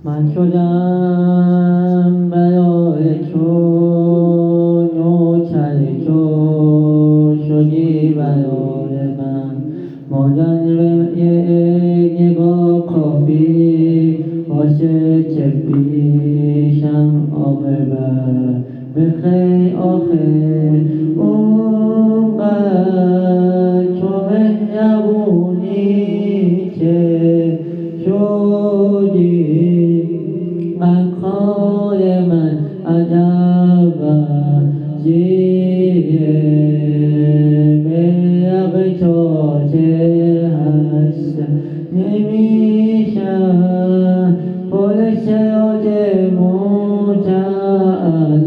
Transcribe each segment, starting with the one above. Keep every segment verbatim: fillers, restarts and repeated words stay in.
من شدم برای تو نوکر تو، شدی برای من مادر. یک نگاه کافی باشه که پیشم عاقبت بخیر آخر. اونقدر تو مهربونی که شدی غمخوار من، عجب وحشیه برق تو چه هست نمیشم پر شراط متعال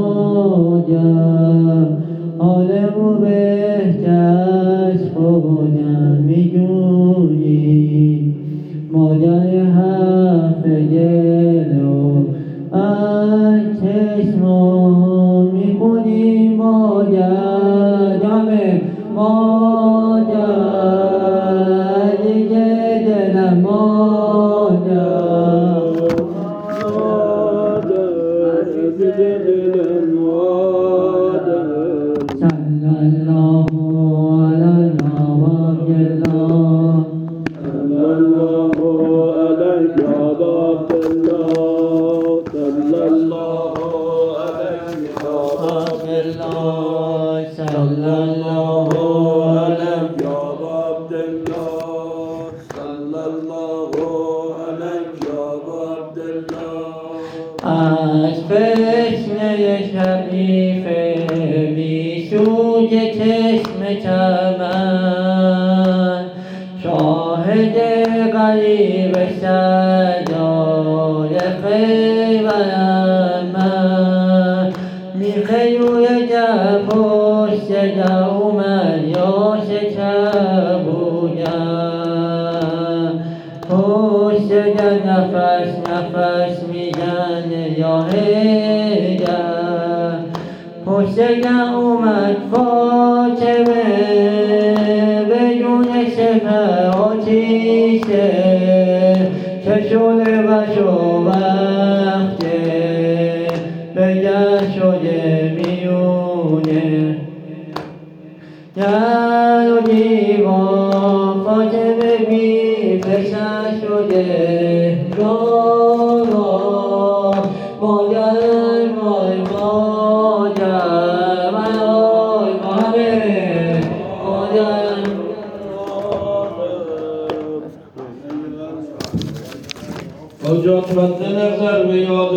ماجم. حالمو بهترش خودم میدونی، مادر حرف دل رو از چشمام میخونی. مادر جمع مادر دیگه دلم مادر مادر دیگه دلم مادر. صلی الله علی عبدالله، صلی الله علیک یا عبدالله، صلی الله علیک یا عبدالله، صلی الله علیک یا عبدالله، صلی الله علیک یا عبدالله. از فشنه شریف بیسوی چشم چمن، شاهد غریب سردار خیبرم من. میخه روی در پشت در اومد یا شکر بودم، پشت در نفس نفس میزنه یا هیدر. پشت در اومد فاطمه بدون سپر آتیشه، که شده بش و وقته به در شده میونه. در و دیوار فاطمه بی پسر شده گاه. مادر وای مادر وای محمد مادر. حجت نظر به یاد